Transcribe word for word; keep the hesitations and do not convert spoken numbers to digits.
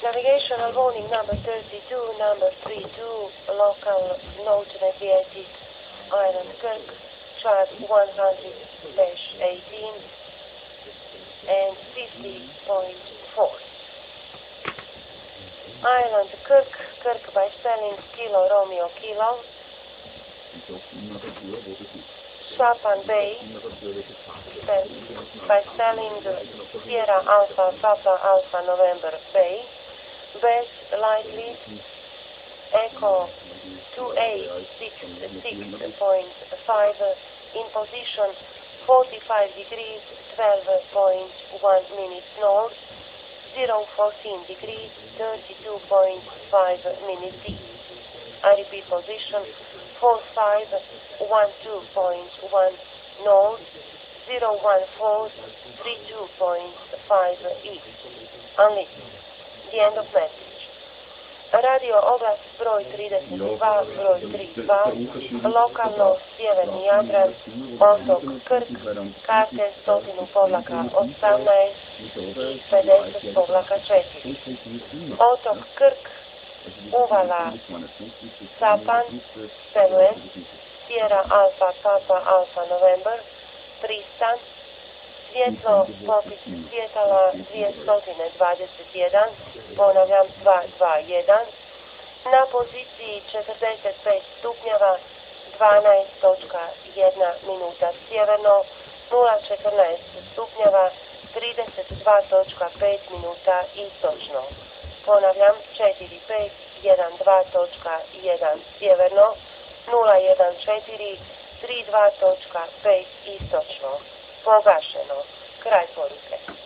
Navigational warning number thirty-two, number three two, local note navigated Island Kirk, chart one hundred dash eighteen and fifty point four. Island Kirk, Kirk by spelling Kilo Romeo Kilo. Sapan Bay, by spelling Sierra Alpha Papa Alpha November Bay. Base lightly Echo two eight six six point five in position forty-five degrees twelve point one minutes north, zero fourteen degrees thirty-two point five minutes east. I repeat position forty-five twelve point one north, zero one four thirty-two point five east. Unlit. The end of message. Radio oglas broj trideset dva, broj trideset dva, lokalno sjeverni Jadran, otok Krk, karte stotinu povlaka osamnaest i pedeset povlaka četiri. Otok Krk, uvala Sapan, Peluen, Sierra Alfa Papa Alfa November, pristan, svjetlo popis svjetala dvjesto dvadeset jedan, ponavljam dvjesto dvadeset jedan, na poziciji četrdeset pet stupnjeva, dvanaest točka jedna minuta sjeverno, nula četrnaest stupnjeva, trideset dva točka pet minuta istočno. Ponavljam četiri pet jedan dva točka jedan sjeverno, nula jedan četiri tri dva točka pet istočno. Pogašeno. Kraj poruke.